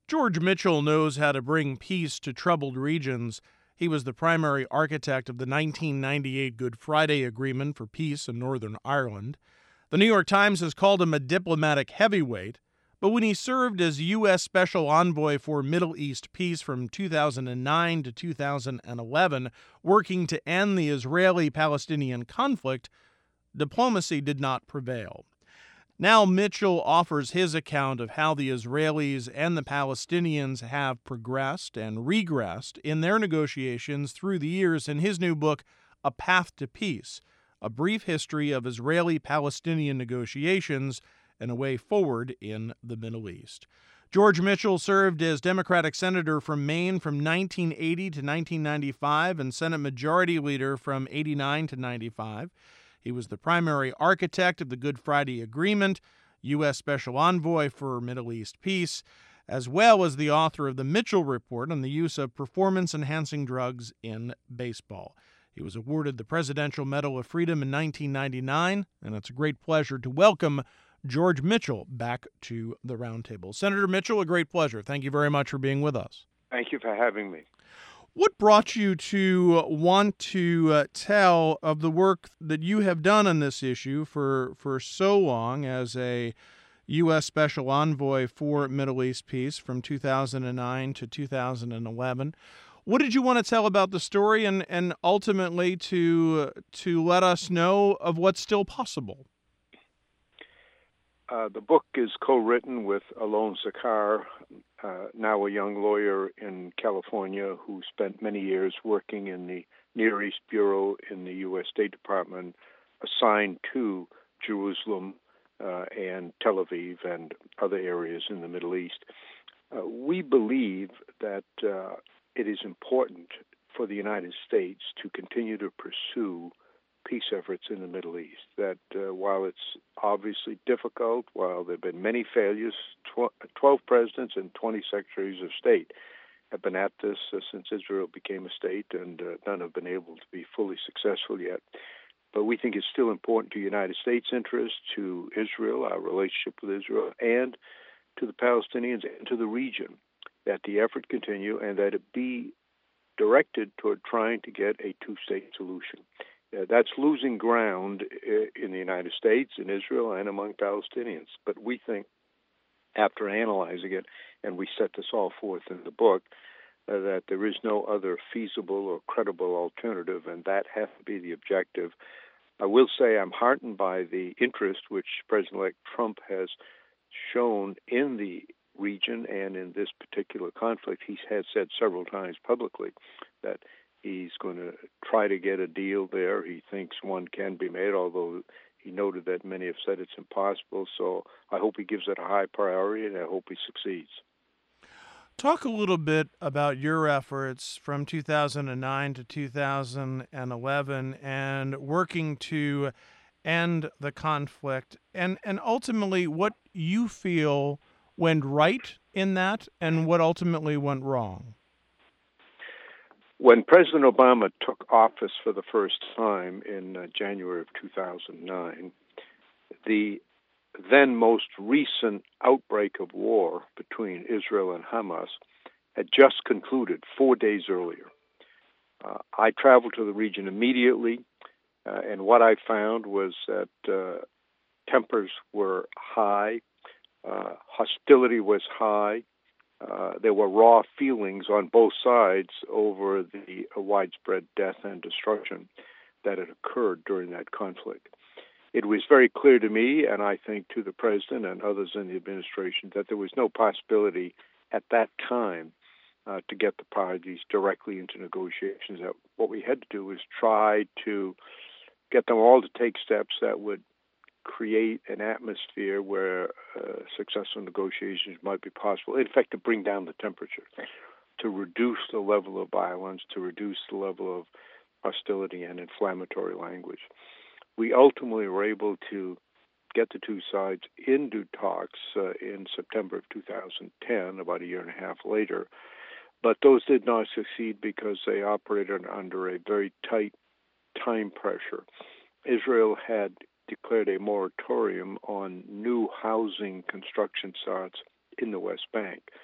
George Mitchell knows how to bring peace to troubled regions. He was the primary architect of the 1998 Good Friday Agreement for peace in Northern Ireland. The New York Times has called him a diplomatic heavyweight, but when he served as U.S. Special Envoy for Middle East peace from 2009 to 2011, working to end the Israeli Palestinian conflict, diplomacy did not prevail. Now, Mitchell offers his account of how the Israelis and the Palestinians have progressed and regressed in their negotiations through the years in his new book, A Path to Peace, a brief history of Israeli-Palestinian negotiations and a way forward in the Middle East. George Mitchell served as Democratic Senator from Maine from 1980 to 1995 and Senate Majority Leader from 89 to 95. He was the primary architect of the Good Friday Agreement, U.S. Special Envoy for Middle East Peace, as well as the author of the Mitchell Report on the use of performance-enhancing drugs in baseball. He was awarded the Presidential Medal of Freedom in 1999, and it's a great pleasure to welcome George Mitchell back to the Roundtable. Senator Mitchell, a great pleasure. Thank you very much for being with us. Thank you for having me. What brought you to want to tell of the work that you have done on this issue for so long as a U.S. Special Envoy for Middle East Peace from 2009 to 2011? What did you want to tell about the story and ultimately to let us know of what's still possible? The book is co-written with Alon Zakar, now a young lawyer in California who spent many years working in the Near East Bureau in the U.S. State Department, assigned to Jerusalem and Tel Aviv and other areas in the Middle East. We believe that it is important for the United States to continue to pursue peace efforts in the Middle East, that while it's obviously difficult, while there have been many failures, 12 presidents and 20 secretaries of state have been at this since Israel became a state, and none have been able to be fully successful yet. But we think it's still important to United States interests, to Israel, our relationship with Israel, and to the Palestinians and to the region, that the effort continue and that it be directed toward trying to get a two-state solution. That's losing ground in the United States, in Israel, and among Palestinians. But we think, after analyzing it, and we set this all forth in the book, that there is no other feasible or credible alternative, and that has to be the objective. I will say I'm heartened by the interest which President-elect Trump has shown in the region and in this particular conflict. He has said several times publicly that he's going to try to get a deal there. He thinks one can be made, although he noted that many have said it's impossible. So I hope he gives it a high priority, and I hope he succeeds. Talk a little bit about your efforts from 2009 to 2011 and working to end the conflict, and ultimately what you feel went right in that and what ultimately went wrong. When President Obama took office for the first time in January of 2009, the then most recent outbreak of war between Israel and Hamas had just concluded 4 days earlier. I traveled to the region immediately, and what I found was that tempers were high, hostility was high. There were raw feelings on both sides over the widespread death and destruction that had occurred during that conflict. It was very clear to me, and I think to the president and others in the administration, that there was no possibility at that time to get the parties directly into negotiations. That what we had to do was try to get them all to take steps that would create an atmosphere where successful negotiations might be possible. In fact, to bring down the temperature, to reduce the level of violence, to reduce the level of hostility and inflammatory language. We ultimately were able to get the two sides into talks in September of 2010, about a year and a half later. But those did not succeed because they operated under a very tight time pressure. Israel had declared a moratorium on new housing construction starts in the West Bank.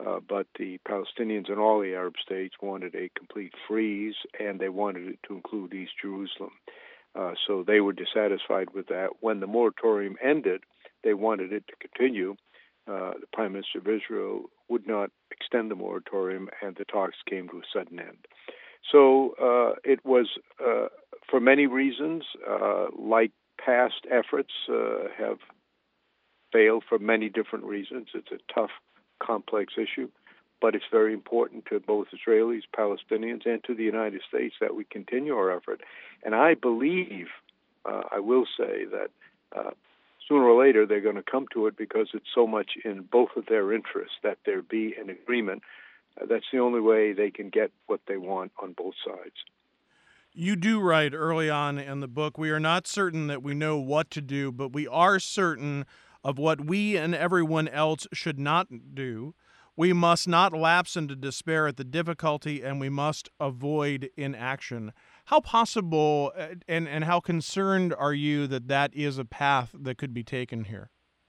but the Palestinians and all the Arab states wanted a complete freeze, and they wanted it to include East Jerusalem. So they were dissatisfied with that. When the moratorium ended, they wanted it to continue. The Prime Minister of Israel would not extend the moratorium, and the talks came to a sudden end. So it was, for many reasons, like past efforts have failed for many different reasons. It's a tough, complex issue, but it's very important to both Israelis, Palestinians, and to the United States that we continue our effort. And I believe, I will say that sooner or later they're going to come to it because it's so much in both of their interests that there be an agreement. That's the only way they can get what they want on both sides. You do write early on in the book, we are not certain that we know what to do, but we are certain of what we and everyone else should not do. We must not lapse into despair at the difficulty, and we must avoid inaction. How possible and how concerned are you that that is a path that could be taken here?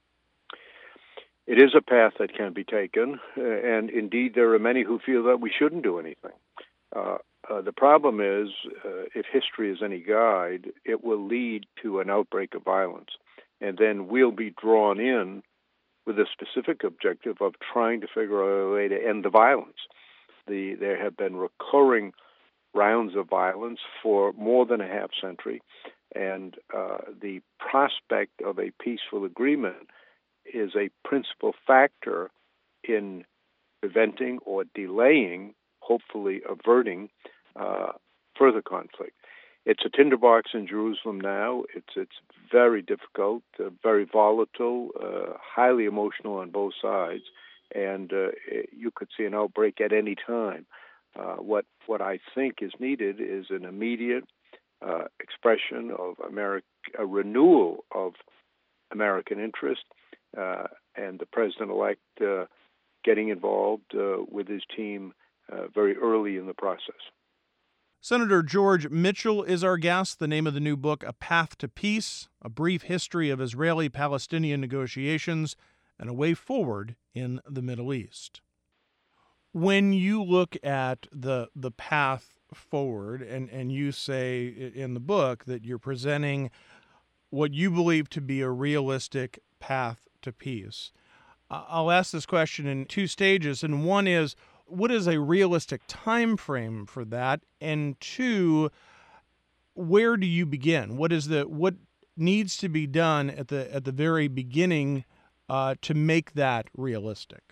It is a path that can be taken, and indeed there are many who feel that we shouldn't do anything. The problem is, if history is any guide, it will lead to an outbreak of violence, and then we'll be drawn in with a specific objective of trying to figure out a way to end the violence. There have been recurring rounds of violence for more than a half century, and the prospect of a peaceful agreement is a principal factor in preventing or delaying, hopefully averting, further conflict. It's a tinderbox in Jerusalem now. It's very difficult, very volatile, highly emotional on both sides, and you could see an outbreak at any time. What I think is needed is an immediate expression of a renewal of American interest, and the president-elect getting involved with his team very early in the process. Senator George Mitchell is our guest. The name of the new book, A Path to Peace, A Brief History of Israeli-Palestinian Negotiations and a Way Forward in the Middle East. When you look at the path forward, and you say in the book that you're presenting what you believe to be a realistic path to peace, I'll ask this question in two stages, and one is, what is a realistic time frame for that? And two, where do you begin? What needs to be done at the very beginning to make that realistic?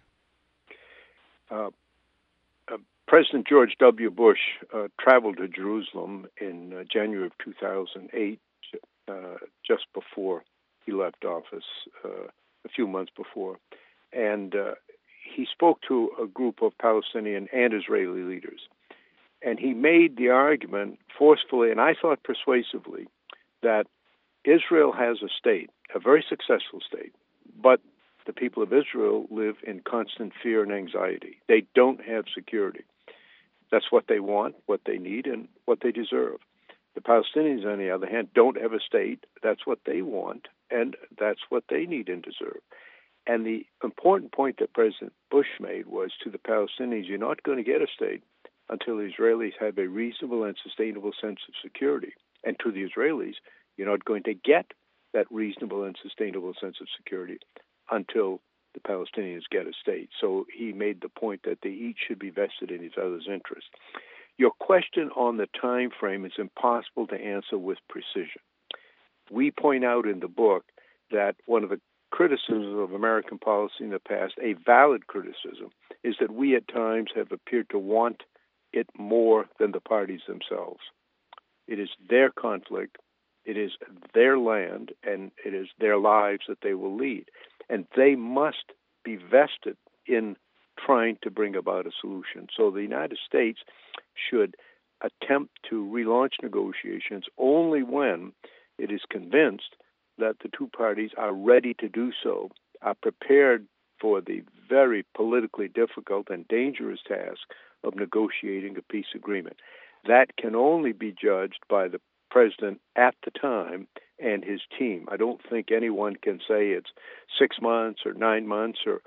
President George W. Bush traveled to Jerusalem in January of 2008, just before he left office, a few months before, and he spoke to a group of Palestinian and Israeli leaders, and he made the argument forcefully, and I thought persuasively, that Israel has a state, a very successful state, but the people of Israel live in constant fear and anxiety. They don't have security. That's what they want, what they need, and what they deserve. The Palestinians, on the other hand, don't have a state. That's what they want, and that's what they need and deserve. And the important point that President Bush made was to the Palestinians, you're not going to get a state until the Israelis have a reasonable and sustainable sense of security. And to the Israelis, you're not going to get that reasonable and sustainable sense of security until the Palestinians get a state. So he made the point that they each should be vested in each other's interest. Your question on the time frame is impossible to answer with precision. We point out in the book that one of the criticisms of American policy in the past, a valid criticism, is that we at times have appeared to want it more than the parties themselves. It is their conflict, it is their land, and it is their lives that they will lead. And they must be vested in trying to bring about a solution. So the United States should attempt to relaunch negotiations only when it is convinced that the two parties are ready to do so, are prepared for the very politically difficult and dangerous task of negotiating a peace agreement. That can only be judged by the president at the time and his team. I don't think anyone can say it's 6 months or 9 months or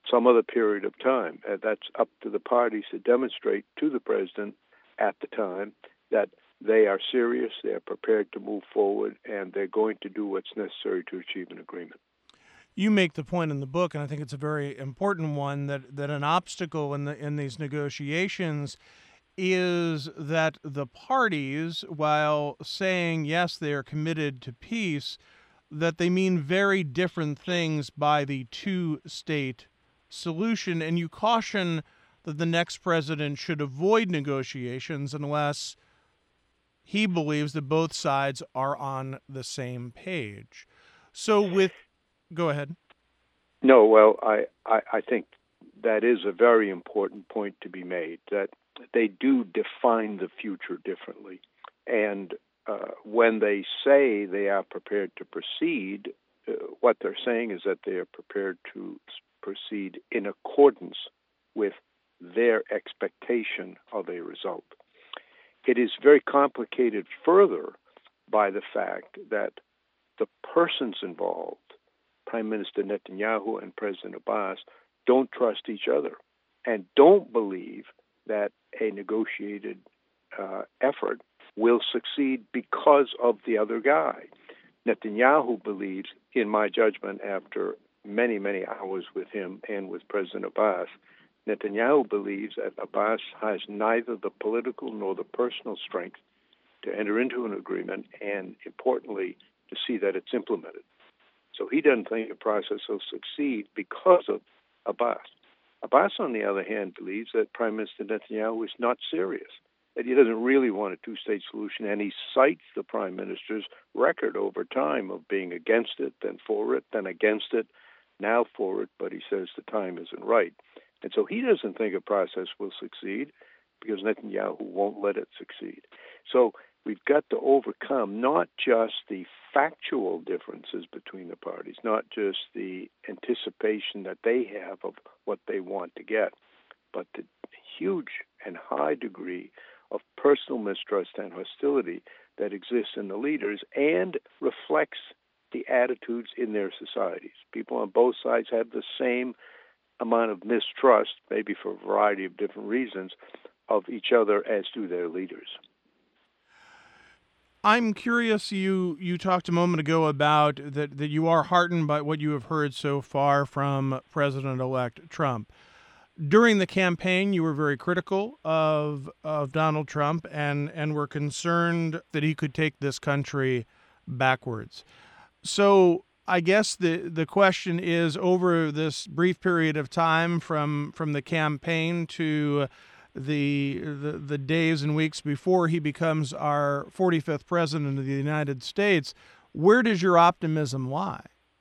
some other period of time. That's up to the parties to demonstrate to the president at the time that they are serious, they are prepared to move forward, and they're going to do what's necessary to achieve an agreement. You make the point in the book, and I think it's a very important one, that an obstacle in these negotiations is that the parties, while saying yes, they are committed to peace, that they mean very different things by the two-state solution, and you caution that the next president should avoid negotiations unless he believes that both sides are on the same page. Go ahead. No, well, I think that is a very important point to be made, that they do define the future differently. And when they say they are prepared to proceed, what they're saying is that they are prepared to proceed in accordance with their expectation of a result. It is very complicated further by the fact that the persons involved, Prime Minister Netanyahu and President Abbas, don't trust each other and don't believe that a negotiated effort will succeed because of the other guy. Netanyahu believes, in my judgment, after many, many hours with him and with President Abbas, Netanyahu believes that Abbas has neither the political nor the personal strength to enter into an agreement and, importantly, to see that it's implemented. So he doesn't think the process will succeed because of Abbas. Abbas, on the other hand, believes that Prime Minister Netanyahu is not serious, that he doesn't really want a two-state solution, and he cites the Prime Minister's record over time of being against it, then for it, then against it, now for it, but he says the time isn't right. And so he doesn't think a process will succeed because Netanyahu won't let it succeed. So we've got to overcome not just the factual differences between the parties, not just the anticipation that they have of what they want to get, but the huge and high degree of personal mistrust and hostility that exists in the leaders and reflects the attitudes in their societies. People on both sides have the same amount of mistrust, maybe for a variety of different reasons, of each other as do their leaders. I'm curious, you talked a moment ago about that you are heartened by what you have heard so far from President-elect Trump. During the campaign, you were very critical of Donald Trump and were concerned that he could take this country backwards. So I guess the question is, over this brief period of time from the campaign to the days and weeks before he becomes our 45th president of the United States, where does your optimism lie?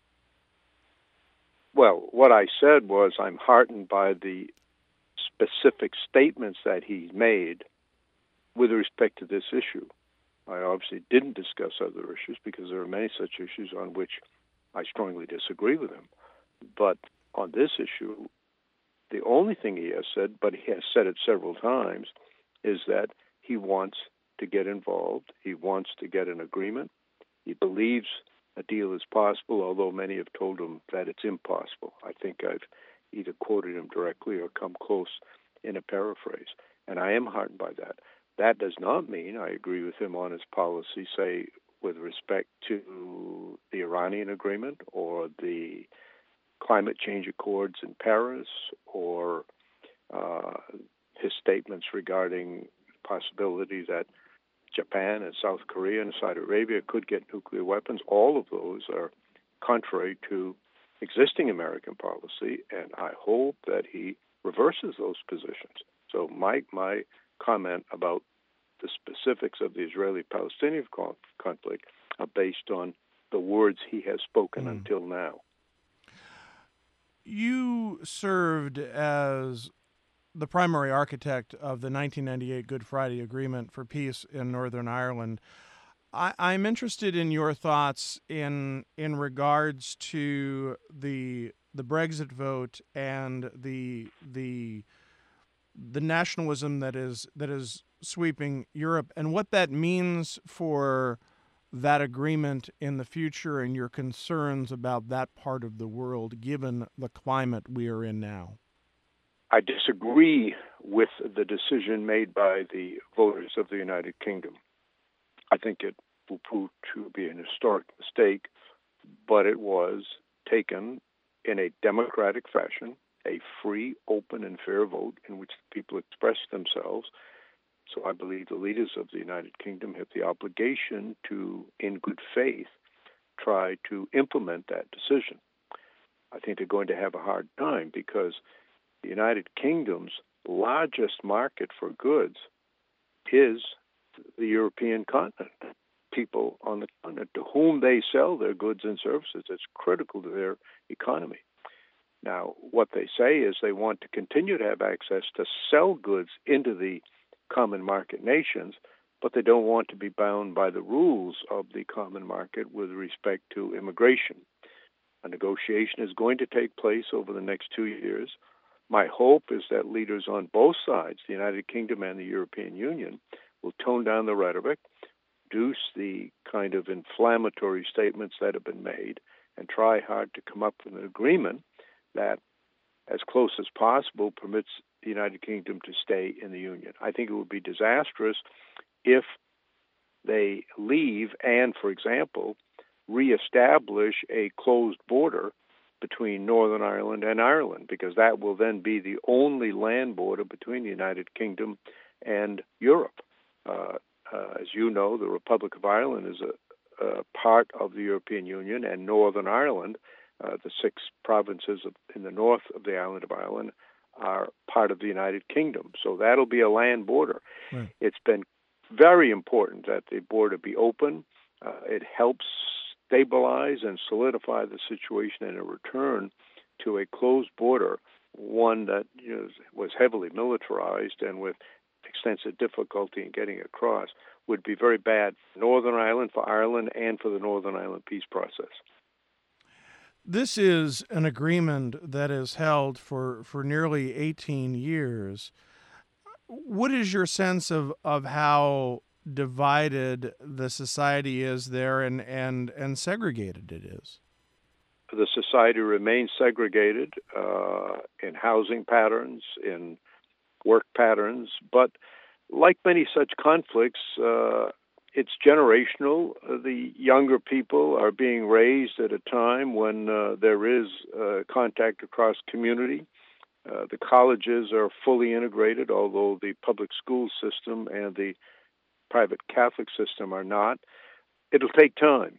Well, what I said was I'm heartened by the specific statements that he made with respect to this issue. I obviously didn't discuss other issues because there are many such issues on which I strongly disagree with him. But on this issue, the only thing he has said, but he has said it several times, is that he wants to get involved. He wants to get an agreement. He believes a deal is possible, although many have told him that it's impossible. I think I've either quoted him directly or come close in a paraphrase. And I am heartened by that. That does not mean I agree with him on his policy, say, with respect to the Iranian agreement or the climate change accords in Paris or his statements regarding the possibility that Japan and South Korea and Saudi Arabia could get nuclear weapons. All of those are contrary to existing American policy, and I hope that he reverses those positions. So my comment about the specifics of the Israeli-Palestinian conflict are based on the words he has spoken until now. You served as the primary architect of the 1998 Good Friday Agreement for peace in Northern Ireland. I'm interested in your thoughts in regards to the Brexit vote and the nationalism that is sweeping Europe, and what that means for that agreement in the future and your concerns about that part of the world given the climate we are in now? I disagree with the decision made by the voters of the United Kingdom. I think it will prove to be an historic mistake, but it was taken in a democratic fashion, a free, open, and fair vote in which the people expressed themselves. So I believe the leaders of the United Kingdom have the obligation to, in good faith, try to implement that decision. I think they're going to have a hard time because the United Kingdom's largest market for goods is the European continent. People on the continent to whom they sell their goods and services. It's critical to their economy. Now, what they say is they want to continue to have access to sell goods into the common market nations, but they don't want to be bound by the rules of the common market with respect to immigration. A negotiation is going to take place over the next 2 years. My hope is that leaders on both sides, the United Kingdom and the European Union, will tone down the rhetoric, reduce the kind of inflammatory statements that have been made, and try hard to come up with an agreement that, as close as possible, permits the United Kingdom to stay in the Union. I think it would be disastrous if they leave and, for example, reestablish a closed border between Northern Ireland and Ireland, because that will then be the only land border between the United Kingdom and Europe. As you know, the Republic of Ireland is a part of the European Union, and Northern Ireland, the 6 provinces in the north of the island of Ireland, are part of the United Kingdom. So that'll be a land border. Right. It's been very important that the border be open. It helps stabilize and solidify the situation and a return to a closed border, one that was heavily militarized and with extensive difficulty in getting across, would be very bad for Northern Ireland, for Ireland, and for the Northern Ireland peace process. This is an agreement that is held for nearly 18 years. What is your sense of how divided the society is there and segregated it is? The society remains segregated in housing patterns, in work patterns, but like many such conflicts, it's generational. The younger people are being raised at a time when there is contact across community. The colleges are fully integrated, although the public school system and the private Catholic system are not. It'll take time.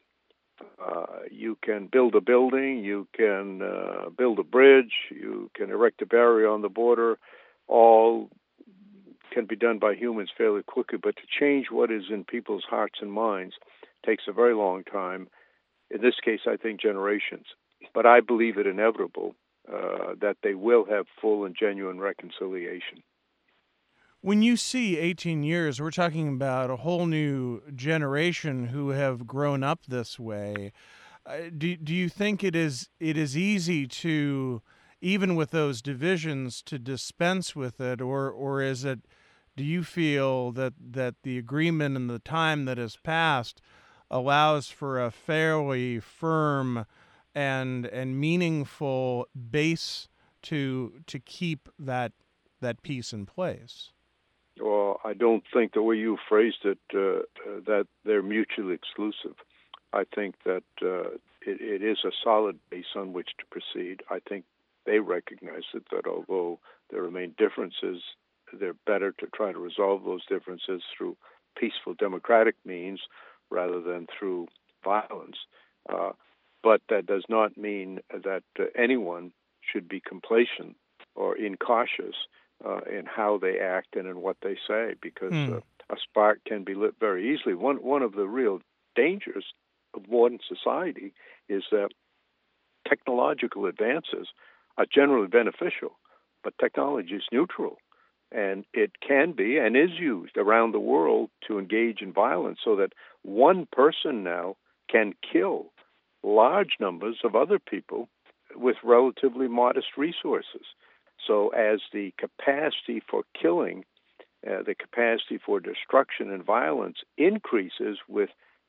You can build a building, you can build a bridge, you can erect a barrier on the border, all can be done by humans fairly quickly, but to change what is in people's hearts and minds takes a very long time. In this case, I think generations. But I believe it inevitable that they will have full and genuine reconciliation. When you see 18 years, we're talking about a whole new generation who have grown up this way. Do you think it is easy to, even with those divisions, to dispense with it, or is it? Do you feel that the agreement and the time that has passed allows for a fairly firm and meaningful base to keep that peace in place? Well, I don't think the way you phrased it, that they're mutually exclusive. I think that it is a solid base on which to proceed. I think they recognize that although there remain differences, they're better to try to resolve those differences through peaceful democratic means rather than through violence. But that does not mean that anyone should be complacent or incautious in how they act and in what they say, because a spark can be lit very easily. One of the real dangers of modern society is that technological advances are generally beneficial, but technology is neutral. And it can be and is used around the world to engage in violence so that one person now can kill large numbers of other people with relatively modest resources. So as the capacity for killing, the capacity for destruction and violence increases with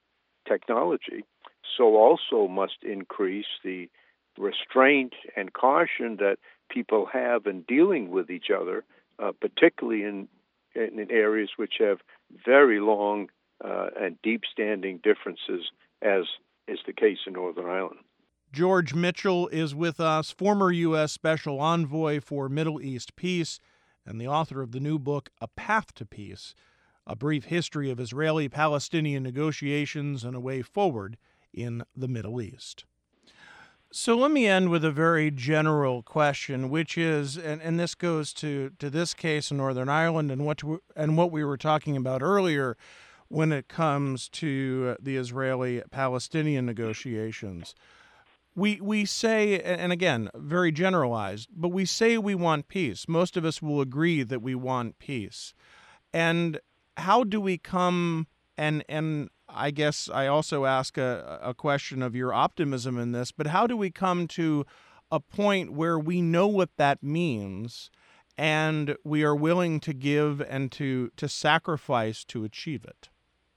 technology, so also must increase the restraint and caution that people have in dealing with each other, particularly in areas which have very long and deep-standing differences, as is the case in Northern Ireland. George Mitchell is with us, former U.S. Special Envoy for Middle East Peace and the author of the new book, A Path to Peace, A Brief History of Israeli-Palestinian Negotiations and a Way Forward in the Middle East. So let me end with a very general question, which is, and this goes to this case in Northern Ireland and what we were talking about earlier when it comes to the Israeli-Palestinian negotiations. We say, and again, very generalized, but we say we want peace. Most of us will agree that we want peace. And how do we come, and I guess I also ask a question of your optimism in this, but how do we come to a point where we know what that means and we are willing to give and to sacrifice to achieve it?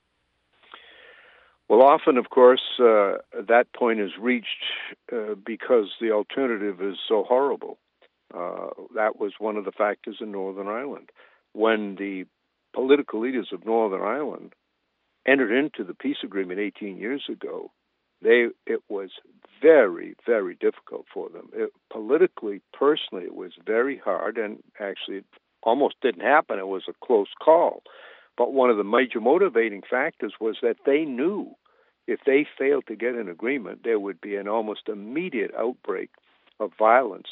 Well, often, of course, that point is reached because the alternative is so horrible. That was one of the factors in Northern Ireland. When the political leaders of Northern Ireland entered into the peace agreement 18 years ago, it was very, very difficult for them. Politically, personally, it was very hard, and actually it almost didn't happen. It was a close call. But one of the major motivating factors was that they knew if they failed to get an agreement, there would be an almost immediate outbreak of violence,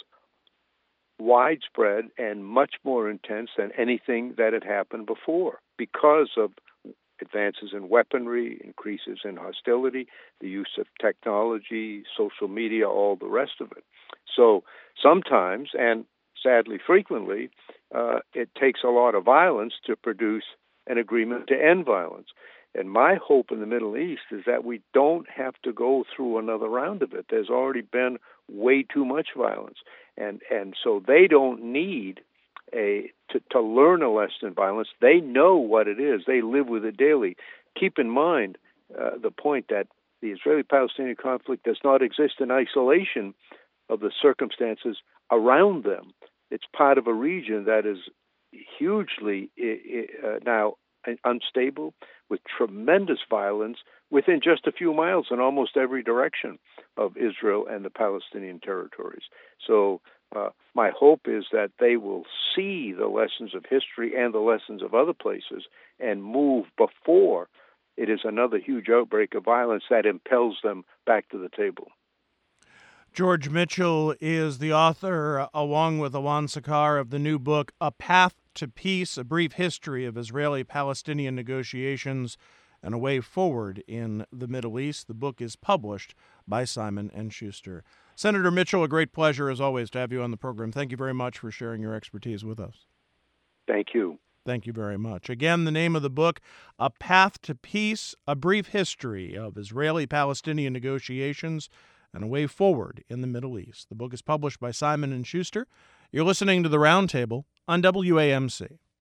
widespread and much more intense than anything that had happened before, because of advances in weaponry, increases in hostility, the use of technology, social media, all the rest of it. So sometimes, and sadly frequently, it takes a lot of violence to produce an agreement to end violence. And my hope in the Middle East is that we don't have to go through another round of it. There's already been way too much violence. And so they don't need to learn a lesson in violence. They know what it is. They live with it daily. Keep in mind the point that the Israeli-Palestinian conflict does not exist in isolation of the circumstances around them. It's part of a region that is hugely now unstable, with tremendous violence within just a few miles in almost every direction of Israel and the Palestinian territories. So my hope is that they will see the lessons of history and the lessons of other places and move before it is another huge outbreak of violence that impels them back to the table. George Mitchell is the author, along with Alon Sachar, of the new book, A Path to Peace, A Brief History of Israeli-Palestinian Negotiations and a Way Forward in the Middle East. The book is published by Simon & Schuster. Senator Mitchell, a great pleasure, as always, to have you on the program. Thank you very much for sharing your expertise with us. Thank you. Thank you very much. Again, the name of the book, A Path to Peace, A Brief History of Israeli-Palestinian Negotiations and a Way Forward in the Middle East. The book is published by Simon & Schuster. You're listening to The Roundtable on WAMC.